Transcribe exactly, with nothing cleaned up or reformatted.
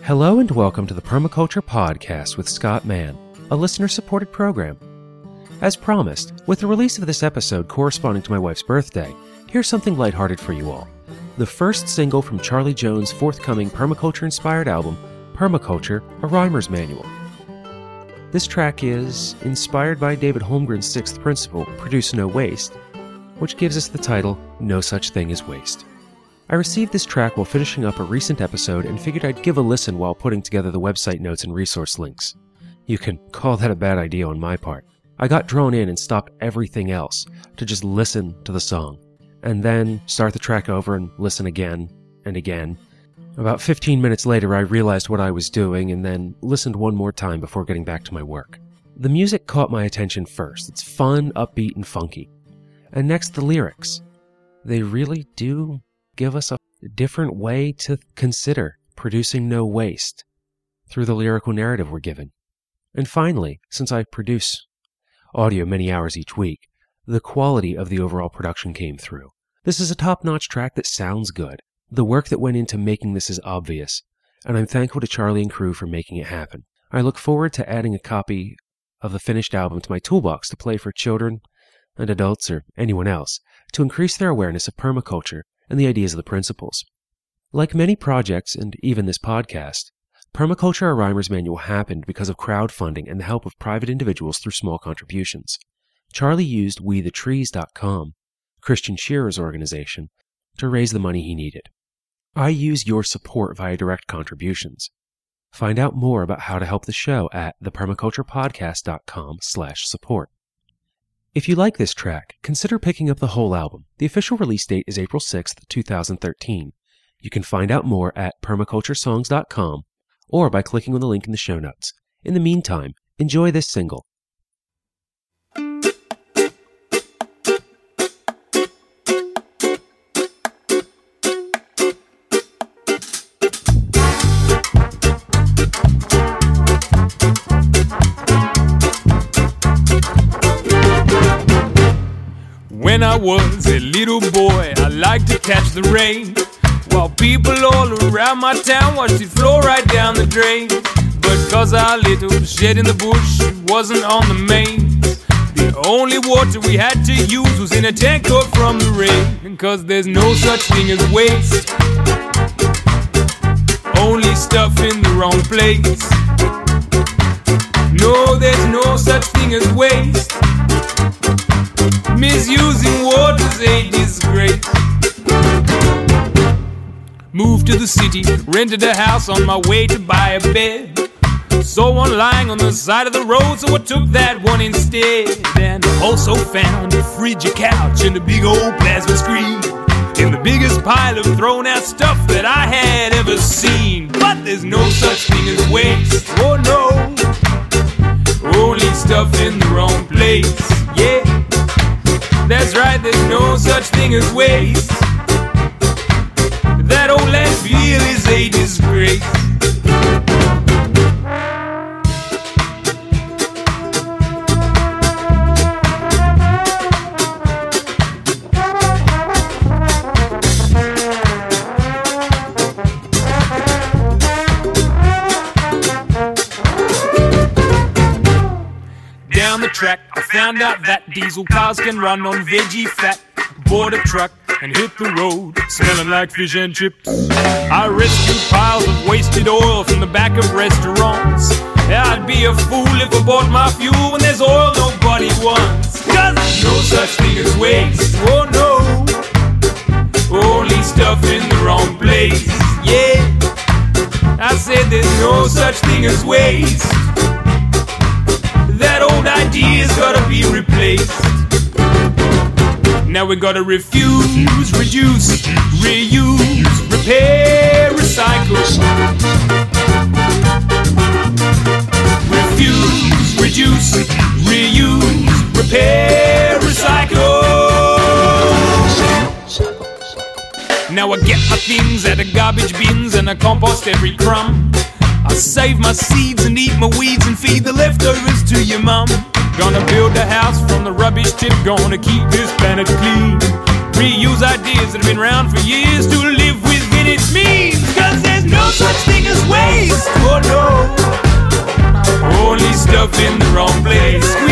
Hello and welcome to the Permaculture Podcast with Scott Mann, a listener-supported program. As promised, with the release of this episode corresponding to my wife's birthday, here's something lighthearted for you all. The first single from Charlie Jones' forthcoming permaculture-inspired album, Permaculture, A Rhymer's Manual. This track is inspired by David Holmgren's sixth principle, Produce No Waste, which gives us the title, No Such Thing as Waste. I received this track while finishing up a recent episode and figured I'd give a listen while putting together the website notes and resource links. You can call that a bad idea on my part. I got drawn in and stopped everything else to just listen to the song, and then start the track over and listen again and again. About fifteen minutes later, I realized what I was doing and then listened one more time before getting back to my work. The music caught my attention first. It's fun, upbeat, and funky. And next, the lyrics. They really do give us a different way to consider producing no waste through the lyrical narrative we're given. And finally, since I produce audio many hours each week, the quality of the overall production came through. This is a top-notch track that sounds good. The work that went into making this is obvious, and I'm thankful to Charlie and crew for making it happen. I look forward to adding a copy of the finished album to my toolbox to play for children and adults or anyone else to increase their awareness of permaculture and the ideas of the principles. Like many projects, and even this podcast, Permaculture, A Rhymer's Manual happened because of crowdfunding and the help of private individuals through small contributions. Charlie used we the trees dot com, Christian Shearer's organization, to raise the money he needed. I use your support via direct contributions. Find out more about how to help the show at the permaculture podcast dot com slash support. If you like this track, consider picking up the whole album. The official release date is April sixth, twenty thirteen. You can find out more at permaculture songs dot com or by clicking on the link in the show notes. In the meantime, enjoy this single. When I was a little boy, I liked to catch the rain, while people all around my town watched it flow right down the drain. But cause our little shed in the bush wasn't on the main, the only water we had to use was in a tank caught from the rain. And cause there's no such thing as waste, only stuff in the wrong place. No, there's no such thing as waste. Misusing water's a disgrace. Moved to the city, rented a house on my way to buy a bed. Saw one lying on the side of the road, so I took that one instead. And also found a fridge, a couch, and a big old plasma screen in the biggest pile of thrown out stuff that I had ever seen. But there's no such thing as waste, oh no, only stuff in the wrong place, yeah. That's right, there's no such thing as waste. That old landfill is a disgrace. Down the track, I found out that diesel cars can run on veggie fat. Bought a truck and hit the road, smelling like fish and chips. I rescued piles of wasted oil from the back of restaurants. I'd be a fool if I bought my fuel when there's oil nobody wants. Cause there's no such thing as waste, oh no, only stuff in the wrong place, yeah. I said there's no such thing as waste. That old idea's gotta be replaced. Now we gotta refuse, reduce, reuse, repair, recycle. Refuse, reduce, reuse, repair, recycle. Now I get my things out of garbage bins and I compost every crumb. I save my seeds and eat my weeds and feed the leftovers to your mum. Gonna build a house from the rubbish tip, gonna keep this planet clean. Reuse ideas that have been around for years to live within its means. Cause there's no such thing as waste. yourself in the wrong place.